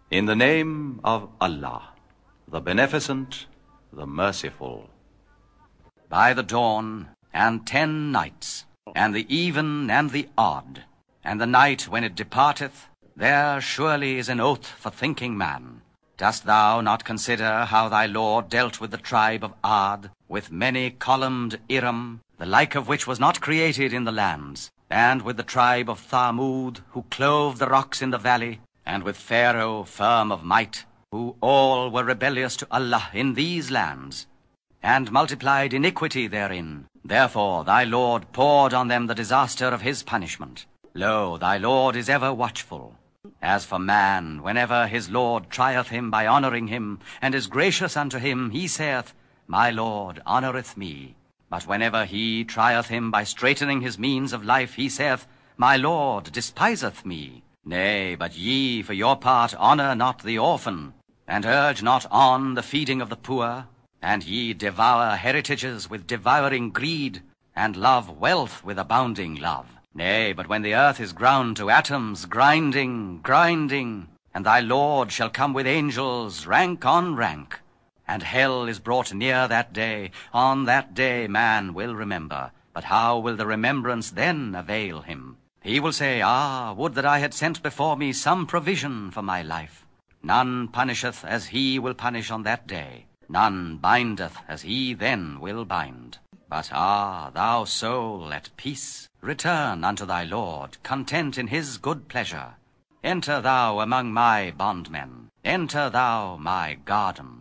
In the name of Allah, the Beneficent, the Merciful. By the dawn, and 10 nights, and the even and the odd, and the night when it departeth, there surely is an oath for thinking man. Dost thou not consider how thy Lord dealt with the tribe of Ad, with many-columned Iram, the like of which was not created in the lands, and with the tribe of Thamud, who clove the rocks in the valley, and with Pharaoh firm of might, who all were rebellious to Allah in these lands, and multiplied iniquity therein. Therefore thy Lord poured on them the disaster of his punishment. Lo, thy Lord is ever watchful. As for man, whenever his Lord trieth him by honouring him, and is gracious unto him, he saith, My Lord honoureth me. But whenever he trieth him by straightening his means of life, he saith, My Lord despiseth me. Nay, but ye for your part honour not the orphan, and urge not on the feeding of the poor, and ye devour heritages with devouring greed, and love wealth with abounding love. Nay, but when the earth is ground to atoms, grinding, and thy Lord shall come with angels, rank on rank, and hell is brought near that day, on that day man will remember. But how will the remembrance then avail him? He will say, Ah, would that I had sent before me some provision for my life. None punisheth as he will punish on that day. None bindeth as he then will bind. But thou soul at peace, return unto thy Lord, content in his good pleasure. Enter thou among my bondmen. Enter thou my garden.